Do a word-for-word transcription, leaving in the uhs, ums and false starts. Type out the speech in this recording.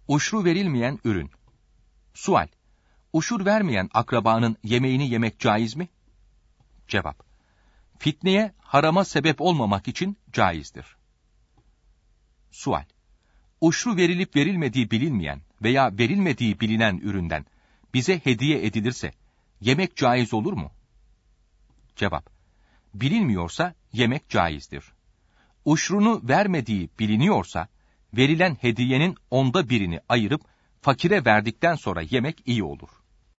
Uşru verilmeyen ürün. Sual: Uşur vermeyen akrabanın yemeğini yemek caiz mi? Cevap: Fitneye, harama sebep olmamak için caizdir. Sual: Uşru verilip verilmediği bilinmeyen veya verilmediği bilinen üründen bize hediye edilirse yemek caiz olur mu? Cevap: Bilinmiyorsa yemek caizdir. Uşrunu vermediği biliniyorsa verilen hediyenin onda birini ayırıp fakire verdikten sonra yemek iyi olur.